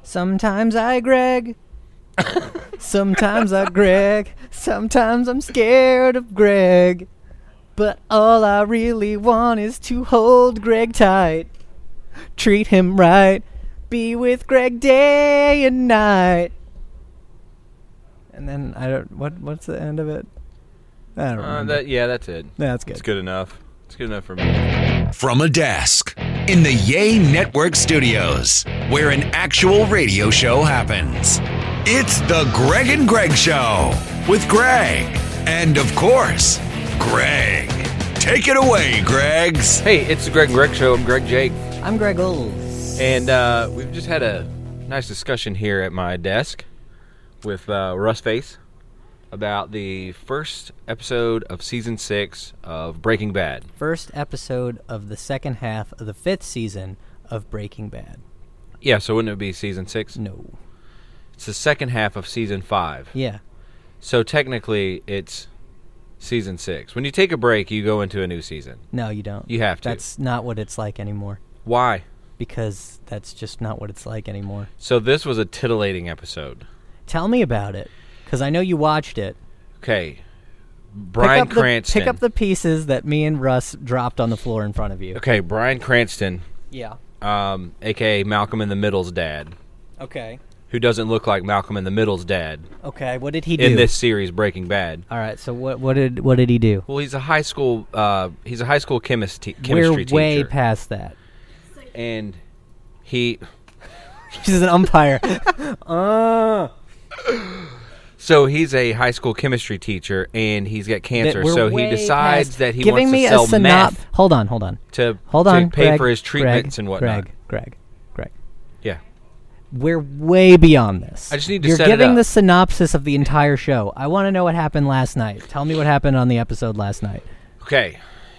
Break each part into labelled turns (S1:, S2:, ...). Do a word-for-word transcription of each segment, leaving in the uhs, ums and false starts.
S1: Sometimes I Greg. Sometimes I Greg. Sometimes I'm scared of Greg. But all I really want is to hold Greg tight. Treat him right. Be with Greg day and night. And then I don't. What? What's the end of it? I don't
S2: Uh,
S1: remember.
S2: that, yeah, that's it.
S1: That's good.
S2: It's good enough. It's good enough for me.
S3: From a desk in the Yay Network studios, where an actual radio show happens. It's the Greg and Greg Show with Greg. And of course, Greg. Take it away, Gregs.
S2: Hey, it's the Greg and Greg Show. I'm Greg Jake.
S1: I'm Greg Olds.
S2: And uh, we've just had a nice discussion here at my desk with uh, Russ Face about the first episode of season six of Breaking Bad.
S1: First episode of the second half of the fifth season of Breaking Bad.
S2: Yeah, so wouldn't it be season six?
S1: No.
S2: It's the second half of season five.
S1: Yeah.
S2: So technically, it's season six. When you take a break, you go into a new season.
S1: No, you don't.
S2: You have to.
S1: That's not what it's like anymore.
S2: Why?
S1: Because that's just not what it's like anymore.
S2: So this was a titillating episode.
S1: Tell me about it, because I know you watched it.
S2: Okay. Bryan
S1: pick up
S2: Cranston.
S1: The, pick up the pieces that me and Russ dropped on the floor in front of you.
S2: Okay, Bryan Cranston,
S1: Yeah.
S2: um, a k a. Malcolm in the Middle's dad,
S1: Okay.
S2: who doesn't look like Malcolm in the Middle's dad
S1: Okay, what did he do?
S2: in this series, Breaking Bad.
S1: All right, so what what did what did he do?
S2: Well, he's a high school uh, he's a high school chemist te-
S1: We're
S2: chemistry
S1: way
S2: teacher,
S1: past that.
S2: and he.
S1: She's an umpire. uh.
S2: So he's a high school chemistry teacher, and he's got cancer.
S1: That we're
S2: So he
S1: way
S2: decides
S1: past
S2: that he
S1: giving
S2: wants
S1: me
S2: to sell
S1: a synop-
S2: meth
S1: Hold on, hold on.
S2: to
S1: Hold
S2: to
S1: on,
S2: pay
S1: Greg,
S2: for his treatments
S1: Greg,
S2: and whatnot.
S1: Greg, Greg, Greg.
S2: Yeah.
S1: We're way beyond this.
S2: I just need to
S1: You're
S2: set it
S1: giving
S2: up.
S1: the synopsis of the entire show. I want to know what happened last night. Tell me what happened on the episode last night.
S2: Okay.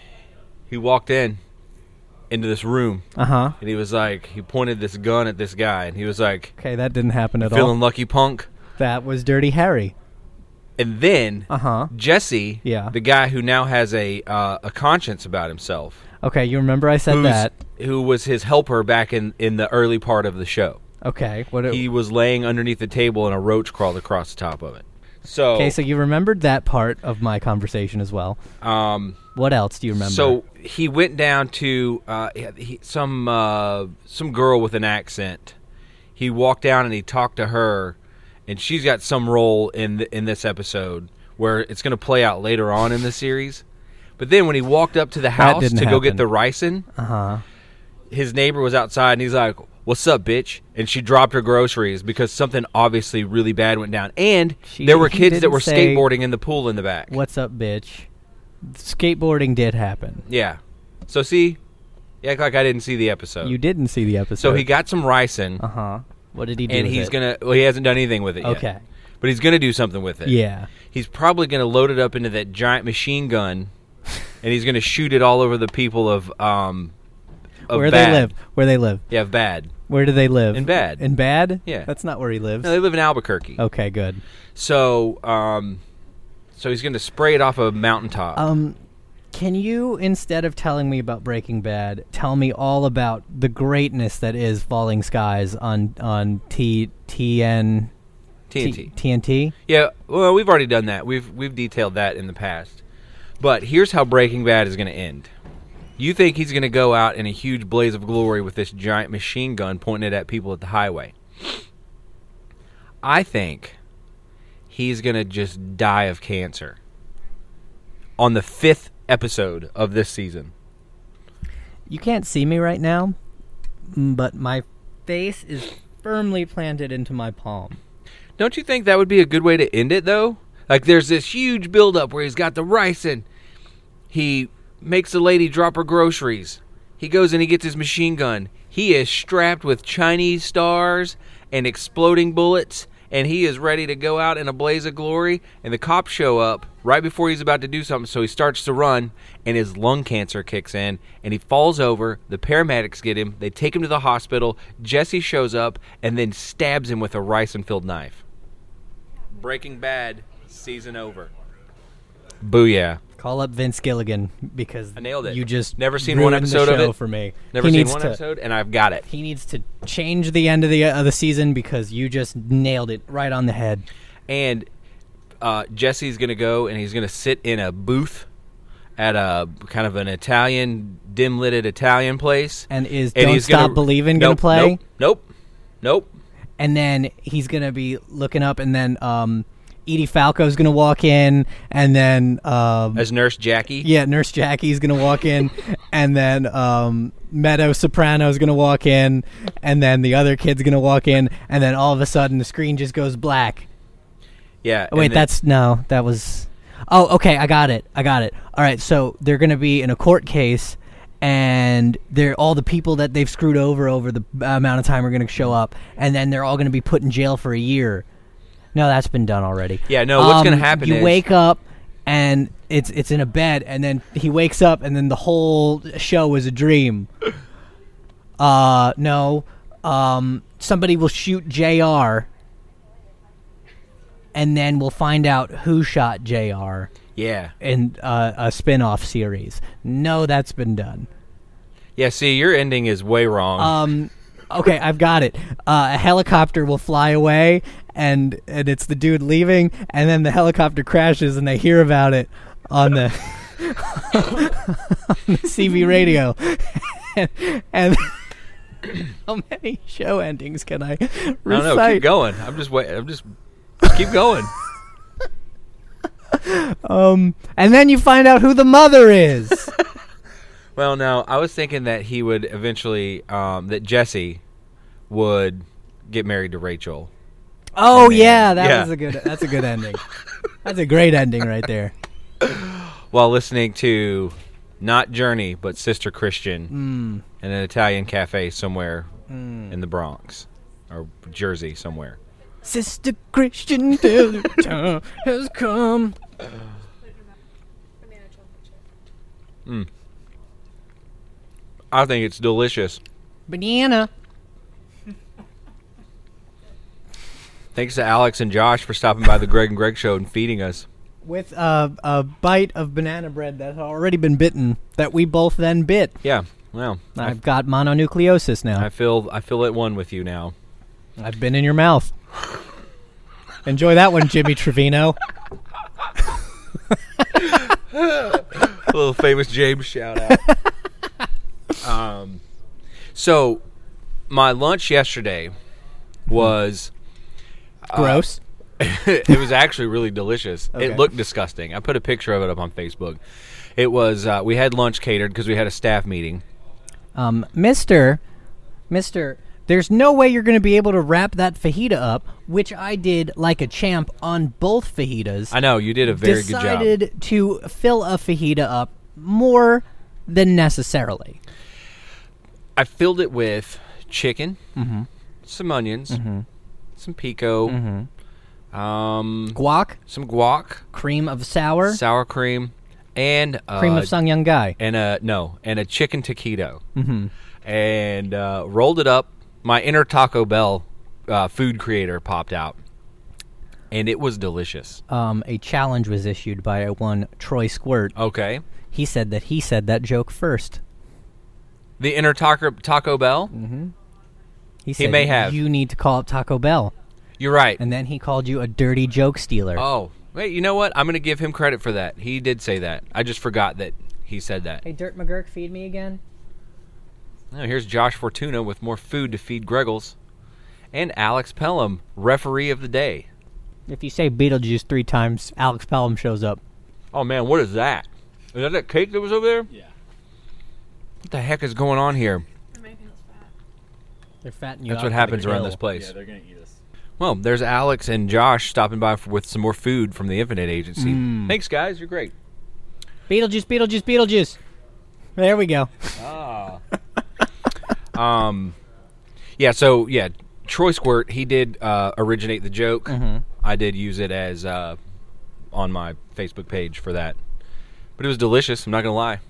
S2: He walked in into this room,
S1: Uh huh.
S2: and he was like, he pointed this gun at this guy, and he was like,
S1: Okay, that didn't happen at all.
S2: feeling lucky, punk?
S1: That was Dirty Harry.
S2: And then
S1: Uh huh.
S2: Jesse,
S1: Yeah.
S2: the guy who now has a uh, a conscience about himself,
S1: Okay, you remember I said
S2: who's-
S1: that.
S2: who was his helper back in, in the early part of the show.
S1: Okay. What? It,
S2: He was laying underneath the table, and a roach crawled across the top of it. So,
S1: okay, so you remembered that part of my conversation as well.
S2: um,
S1: What else do you remember?
S2: so he went down to uh, he, some uh, some girl with an accent. He walked down and he talked to her, and she's got some role in the, in this episode where it's going to play out later on in the series. But then when he walked up to the house to
S1: didn't
S2: go get
S1: happen.
S2: the ricin,
S1: Uh huh.
S2: his neighbor was outside, and he's like, "What's up, bitch?" And she dropped her groceries because something obviously really bad went down. And
S1: She-
S2: there were
S1: he
S2: kids that
S1: didn't
S2: were
S1: say-
S2: skateboarding in the pool in the back.
S1: What's up, bitch? Skateboarding did happen.
S2: Yeah. So see, you act like I didn't see the episode.
S1: You didn't see the episode.
S2: So he got some ricin,
S1: Uh huh. What did he do?
S2: and
S1: with
S2: he's
S1: it?
S2: gonna. Well, he hasn't done anything with it yet.
S1: Okay.
S2: But he's gonna do something with it.
S1: Yeah.
S2: He's probably gonna load it up into that giant machine gun, and he's gonna shoot it all over the people of um. Of
S1: Where
S2: Bad.
S1: they live? Where they live?
S2: Yeah, of Bad.
S1: Where do they live?
S2: In Bad.
S1: In Bad?
S2: Yeah.
S1: That's not where he lives.
S2: No, they live in Albuquerque.
S1: Okay, good.
S2: So, um, so he's gonna spray it off a mountaintop.
S1: Um, can you, instead of telling me about Breaking Bad, tell me all about the greatness that is Falling Skies on on T T N
S2: T N T.
S1: T N T?
S2: Yeah, well, we've already done that. We've we've detailed that in the past. But here's how Breaking Bad is going to end. You think he's going to go out in a huge blaze of glory with this giant machine gun pointing it at people at the highway. I think he's going to just die of cancer on the fifth episode of this season.
S1: You can't see me right now, mm, but my face is firmly planted into my palm.
S2: Don't you think that would be a good way to end it, though? Like, there's this huge buildup where he's got the ricin. He makes the lady drop her groceries. He goes and he gets his machine gun. He is strapped with Chinese stars and exploding bullets, and he is ready to go out in a blaze of glory. And the cops show up right before he's about to do something, so he starts to run, and his lung cancer kicks in, and he falls over. The paramedics get him. They take him to the hospital. Jesse shows up and then stabs him with a ricin-filled knife. Breaking Bad, season over. Booyah.
S1: Call up Vince Gilligan because
S2: I nailed it.
S1: you just
S2: Never seen one
S1: ruined
S2: episode
S1: the
S2: of
S1: show
S2: it.
S1: for me.
S2: Never
S1: he
S2: seen
S1: needs
S2: one
S1: to,
S2: episode, and I've got it.
S1: He needs to change the end of the of the season because you just nailed it right on the head.
S2: And uh, Jesse's going to go, and he's going to sit in a booth at a kind of an Italian, dim-litted Italian place.
S1: And is
S2: And
S1: Don't
S2: he's
S1: Stop
S2: gonna,
S1: Believing
S2: nope,
S1: going to play?
S2: Nope, nope, nope.
S1: And then he's going to be looking up, and then um, Edie Falco's going to walk in, and then... Um,
S2: As Nurse Jackie?
S1: Yeah, Nurse Jackie's going to walk in, and then um, Meadow Soprano's going to walk in, and then the other kid's going to walk in, and then all of a sudden the screen just goes black.
S2: Yeah.
S1: Oh, wait,
S2: and then-
S1: that's... No, that was... Oh, okay, I got it. I got it. All right, so they're going to be in a court case, and they're all the people that they've screwed over over the amount of time are going to show up, and then they're all going to be put in jail for a year. No, that's been done already.
S2: Yeah, no, what's
S1: Um,
S2: gonna happen
S1: You
S2: is-
S1: wake up, and it's it's in a bed, and then he wakes up, and then the whole show is a dream. Uh, no. Um, somebody will shoot J R, and then we'll find out who shot J R
S2: Yeah.
S1: in uh, a spin-off series. No, that's been done.
S2: Yeah, see, your ending is way wrong.
S1: Um, okay, I've got it. Uh, a helicopter will fly away, and and it's the dude leaving, and then the helicopter crashes, and they hear about it on the, on the C B radio. and, and how many show endings can I recite?
S2: I don't know. Keep going. I'm just wait. I'm just keep going.
S1: Um, and then you find out who the mother is.
S2: Well, no, I was thinking that he would eventually, um, that Jesse would get married to Rachel.
S1: Oh
S2: Man.
S1: yeah, that
S2: Yeah.
S1: was a good. That's a good ending. That's a great ending right there.
S2: While listening to not Journey, but Sister Christian
S1: Mm.
S2: in an Italian cafe somewhere
S1: Mm.
S2: in the Bronx or Jersey somewhere.
S1: Sister Christian, the time has come.
S2: Mm. I think it's delicious.
S1: Banana.
S2: Thanks to Alex and Josh for stopping by the Greg and Greg show and feeding us.
S1: With uh, a bite of banana bread that's already been bitten, that we both then bit.
S2: Yeah, well, I,
S1: I've got mononucleosis now.
S2: I feel I feel at one with you now.
S1: I've been in your mouth. Enjoy that one, Jimmy Trevino.
S2: A little famous James shout out. um, so my lunch yesterday was
S1: Gross.
S2: Uh, it was actually really delicious.
S1: Okay.
S2: It looked disgusting. I put a picture of it up on Facebook. It was uh, we had lunch catered because we had a staff meeting.
S1: Um, Mister, Mister, there's no way you're going to be able to wrap that fajita up, which I did like a champ on both fajitas.
S2: I know you did a very good job.
S1: Decided to fill a fajita up more than necessarily.
S2: I filled it with chicken,
S1: Mm-hmm.
S2: some onions,
S1: Mm-hmm.
S2: some pico,
S1: Mm-hmm.
S2: um,
S1: Guac,
S2: some guac,
S1: cream of sour,
S2: sour cream, and uh,
S1: cream of Sung Young Guy.
S2: and a no, and a chicken taquito,
S1: Mm-hmm.
S2: and uh, rolled it up. My inner Taco Bell uh, food creator popped out, and it was delicious.
S1: Um, a challenge was issued by a one Troy Squirt.
S2: Okay,
S1: He said that he said that joke first.
S2: the inner Taco Taco Bell.
S1: Mm-hmm. He said
S2: may have.
S1: you need to call up Taco Bell,
S2: You're right.
S1: and then he called you a dirty joke stealer.
S2: Oh, wait, you know what? I'm going to give him credit for that. He did say that. I just forgot that he said that.
S1: Hey, Dirt McGurk, feed me again.
S2: Now, here's Josh Fortuna with more food to feed Greggles. And Alex Pelham, referee of the day.
S1: If you say Beetlejuice three times, Alex Pelham shows up.
S2: Oh, man, what is that? Is that that cake that was over there?
S4: Yeah.
S2: What the heck is going on here?
S5: They're making us fat.
S1: They're fattening you
S2: That's
S1: up
S2: what
S1: for
S2: happens
S1: the
S2: around
S1: kill.
S2: this place.
S4: Yeah, they're gonna eat us.
S2: Well, there's Alex and Josh stopping by for, with some more food from the Infinite Agency.
S1: Mm.
S2: Thanks, guys. You're great.
S1: Beetlejuice, Beetlejuice, Beetlejuice. There we go.
S2: Ah. um, yeah. So yeah, Troy Squirt. He did uh, originate the joke.
S1: Mm-hmm.
S2: I did use it as uh, on my Facebook page for that. But it was delicious. I'm not gonna lie.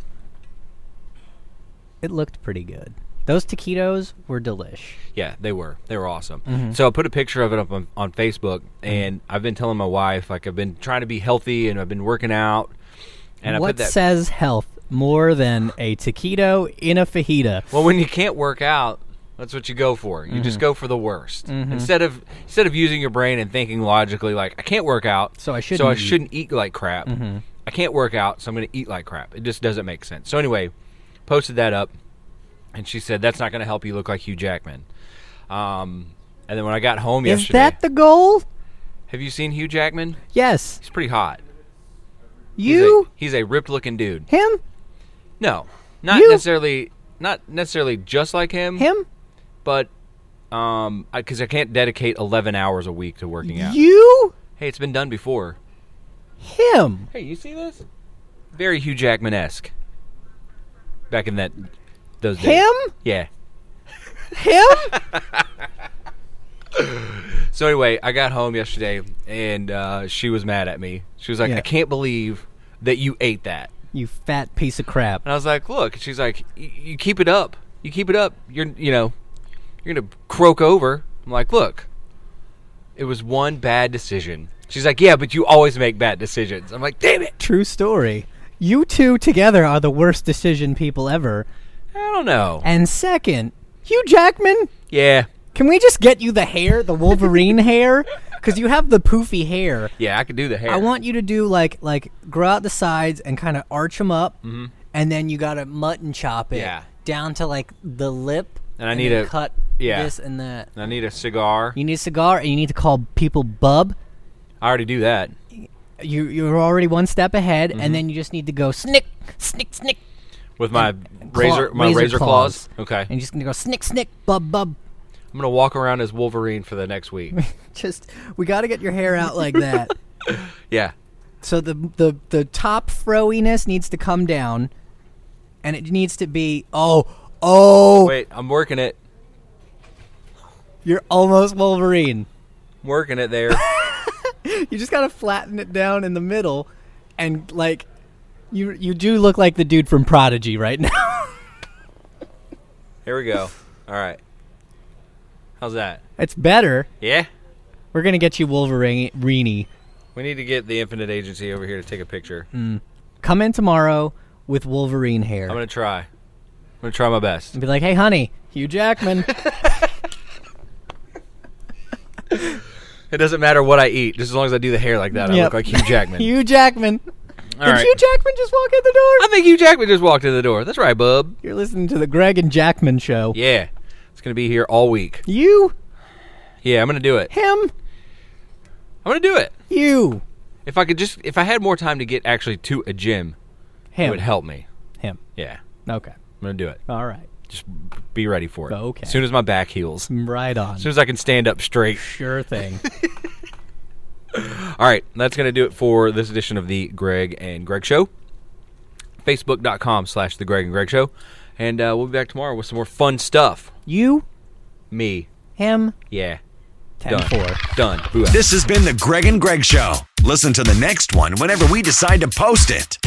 S1: It looked pretty good. Those taquitos were delish.
S2: Yeah, they were. They were awesome.
S1: Mhm.
S2: So I put a picture of it up on, on Facebook, and I've been telling my wife, like, I've been trying to be healthy, and I've been working out, And I
S1: what
S2: put that.
S1: says health more than a taquito in a fajita?
S2: Well, when you can't work out, that's what you go for. You mm-hmm. just go for the worst mm-hmm. instead of instead of using your brain and thinking logically. Like, I can't work out,
S1: so I shouldn't.
S2: So I
S1: eat.
S2: shouldn't eat like crap. Mm-hmm. I can't work out, so I'm going to eat like crap. It just doesn't make sense. So anyway, posted that up, and she said that's not going to help you look like Hugh Jackman. Um, and then when I got home
S1: Is
S2: yesterday,
S1: that the goal?
S2: Have you seen Hugh Jackman?
S1: Yes.
S2: He's pretty hot.
S1: You?
S2: He's a, he's a ripped-looking dude.
S1: Him?
S2: No, not
S1: you?
S2: necessarily. Not necessarily just like him.
S1: Him?
S2: But, um, because I, I can't dedicate eleven hours a week to working out.
S1: You?
S2: Hey, it's been done before.
S1: Him?
S2: Hey, you see this? Very Hugh Jackman-esque. Back in that those days.
S1: Him?
S2: Yeah.
S1: Him?
S2: So anyway, I got home yesterday, and uh, she was mad at me. She was like,
S1: Yeah.
S2: I can't believe that you ate that.
S1: You fat piece of crap.
S2: And I was like, look. She's like, you keep it up. You keep it up. You're, you know, you're going to croak over. I'm like, look, it was one bad decision. She's like, yeah, but you always make bad decisions. I'm like, damn it.
S1: True story. You two together are the worst decision people ever.
S2: I don't know.
S1: And second, Hugh Jackman,
S2: Yeah.
S1: can we just get you the hair, the Wolverine hair? Because you have the poofy hair.
S2: Yeah, I could do the hair.
S1: I want you to do like like grow out the sides and kind of arch them up,
S2: mm-hmm.
S1: and then you got to mutton chop it
S2: Yeah.
S1: down to like the lip.
S2: And I
S1: and
S2: need
S1: then
S2: a-
S1: cut
S2: yeah.
S1: this and that.
S2: I need a cigar.
S1: You need a cigar, and you need to call people bub.
S2: I already do that.
S1: You you're already one step ahead,
S2: Mm-hmm.
S1: and then you just need to go snick, snick, snick.
S2: With my
S1: Claw-
S2: razor my
S1: razor
S2: razor claws.
S1: claws.
S2: Okay.
S1: And you're just gonna go snick, snick, bub, bub.
S2: I'm going to walk around as Wolverine for the next week.
S1: Just we got to get your hair out like that.
S2: Yeah.
S1: So the the the top froiness needs to come down, and it needs to be oh oh.
S2: Wait, I'm working it.
S1: You're almost Wolverine.
S2: I'm working it there.
S1: You just gotta flatten it down in the middle, and like you you do look like the dude from Prodigy right now.
S2: Here we go. All right. How's that?
S1: It's better.
S2: Yeah?
S1: We're gonna get you Wolverine.
S2: We need to get the Infinite Agency over here to take a picture.
S1: Mm. Come in tomorrow with Wolverine hair.
S2: I'm going to try. I'm going to try my best.
S1: And be like, hey, honey, Hugh Jackman.
S2: It doesn't matter what I eat. Just as long as I do the hair like that, I
S1: Yep.
S2: look like Hugh Jackman.
S1: Hugh Jackman.
S2: All
S1: Did
S2: right.
S1: Hugh Jackman just walk in the door?
S2: I think Hugh Jackman just walked in the door. That's right, bub.
S1: You're listening to the Greg and Jackman show.
S2: Yeah. It's going to be here all week.
S1: You,
S2: Yeah, I'm going to do it.
S1: him,
S2: I'm going to do it.
S1: you,
S2: If I could just, if I had more time to get actually to a gym, it
S1: him,
S2: would help me.
S1: him.
S2: Yeah.
S1: Okay.
S2: I'm going to do it.
S1: All right.
S2: Just be ready for it.
S1: Okay.
S2: As soon as my back heals.
S1: Right on.
S2: As soon as I can stand up straight.
S1: Sure thing.
S2: All right, that's going to do it for this edition of the Greg and Greg Show. Facebook.com slash the Greg and Greg Show. And uh, we'll be back tomorrow with some more fun stuff.
S1: You,
S2: Me.
S1: him,
S2: Yeah.
S1: ten
S2: Done.
S1: four.
S2: Done. Boo.
S3: This has been the Greg and Greg Show. Listen to the next one whenever we decide to post it.